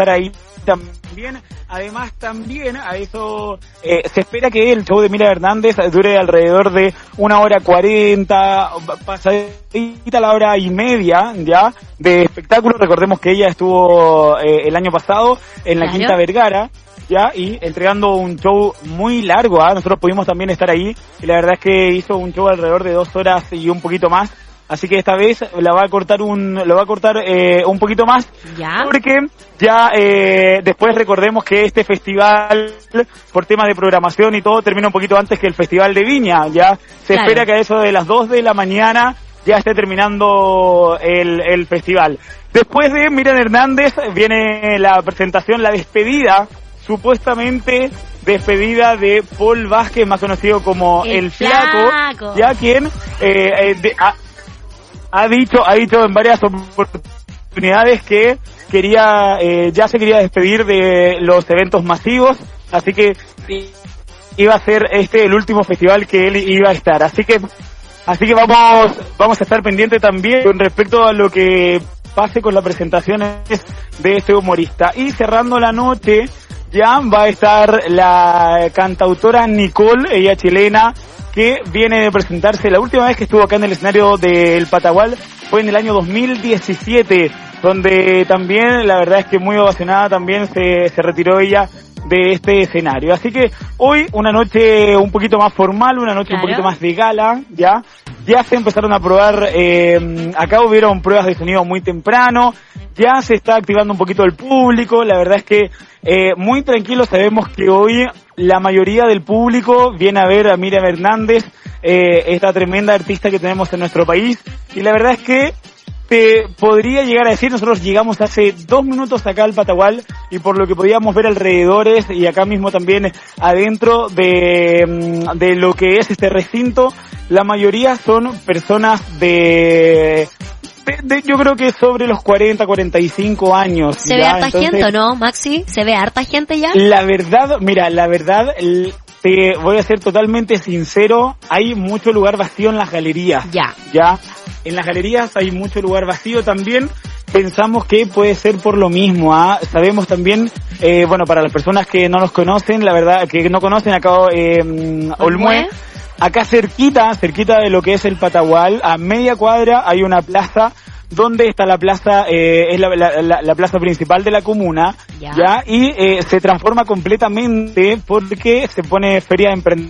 estar ahí también. Además también a eso se espera que el show de Miriam Hernández dure alrededor de 1:40, pasadita la 1:30 ya de espectáculo. Recordemos que ella estuvo el año pasado en la Quinta Vergara, ya, y entregando un show muy largo, nosotros pudimos también estar ahí, y la verdad es que hizo un show alrededor de 2 horas y un poquito más, así que esta vez lo va a cortar un poquito más, ¿ya? Porque ya después recordemos que este festival, por temas de programación y todo, termina un poquito antes que el Festival de Viña, ya se espera que a eso de las 2 de la mañana ya esté terminando el festival. Después de Miriam Hernández viene la presentación, la despedida, supuestamente despedida de Paul Vázquez, más conocido como el Flaco, ya quien ha dicho en varias oportunidades que ya se quería despedir de los eventos masivos, así que iba a ser el último festival que él iba a estar, así que vamos a estar pendientes también con respecto a lo que pase con las presentaciones de este humorista. Y cerrando la noche ya va a estar la cantautora Nicole, ella chilena, que viene de presentarse. La última vez que estuvo acá en el escenario del Patagual fue en el año 2017, donde también la verdad es que muy ovacionada también se retiró ella de este escenario. Así que hoy una noche un poquito más formal, una noche un poquito más de gala, ya se empezaron a probar, acá hubieron pruebas de sonido muy temprano, ya se está activando un poquito el público, la verdad es que muy tranquilo, sabemos que hoy la mayoría del público viene a ver a Miriam Hernández, esta tremenda artista que tenemos en nuestro país, y la verdad es que te podría llegar a decir, nosotros llegamos hace 2 minutos acá al Patagual, y por lo que podíamos ver alrededores y acá mismo también adentro de lo que es este recinto, la mayoría son personas de yo creo que sobre los 40, 45 años. ¿Se ve harta gente, no, Maxi? ¿Se ve harta gente ya? La verdad, te voy a ser totalmente sincero, hay mucho lugar vacío en las galerías. Ya. En las galerías hay mucho lugar vacío también. Pensamos que puede ser por lo mismo, Sabemos también, para las personas que no nos conocen, la verdad, que no conocen acá Olmué, acá cerquita de lo que es el Patagual, a media cuadra hay una plaza, donde está la plaza, es la plaza principal de la comuna, y se transforma completamente porque se pone feria de emprendedores.